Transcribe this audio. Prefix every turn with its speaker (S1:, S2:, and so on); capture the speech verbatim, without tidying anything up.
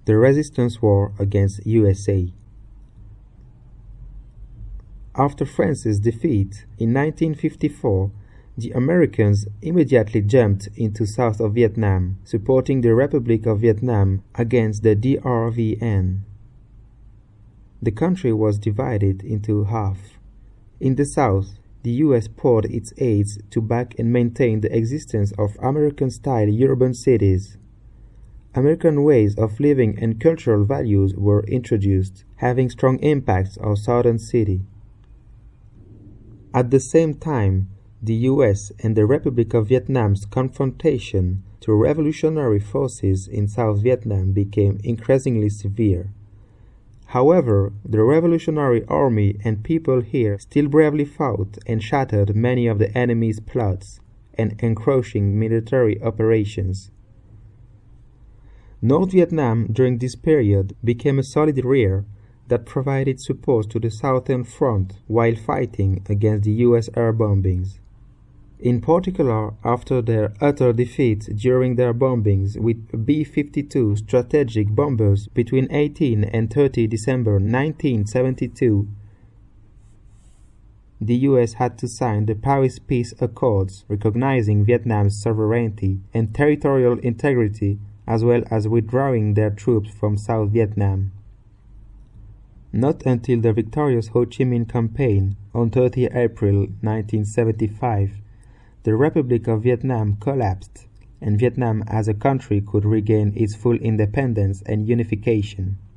S1: The Resistance War against U S A. After France's defeat in nineteen fifty-four, the Americans immediately jumped into south of Vietnam, supporting the Republic of Vietnam against the D R V N. The country was divided into half. In the south, the U S poured its aids to back and maintain the existence of American-style urban cities. American ways of living and cultural values were introduced, having strong impacts on southern cities. At the same time, the U S and the Republic of Vietnam's confrontation to revolutionary forces in South Vietnam became increasingly severe. However, the Revolutionary Army and people here still bravely fought and shattered many of the enemy's plots and encroaching military operations. North Vietnam during this period became a solid rear that provided support to the Southern Front while fighting against the U S air bombings. In particular, after their utter defeat during their bombings with B fifty-two strategic bombers between eighteenth and thirtieth December nineteen seventy-two, the U S had to sign the Paris Peace Accords recognizing Vietnam's sovereignty and territorial integrity, as well as withdrawing their troops from South Vietnam. Not until the victorious Ho Chi Minh Campaign on thirtieth April nineteen seventy-five, the Republic of Vietnam collapsed, and Vietnam as a country could regain its full independence and unification.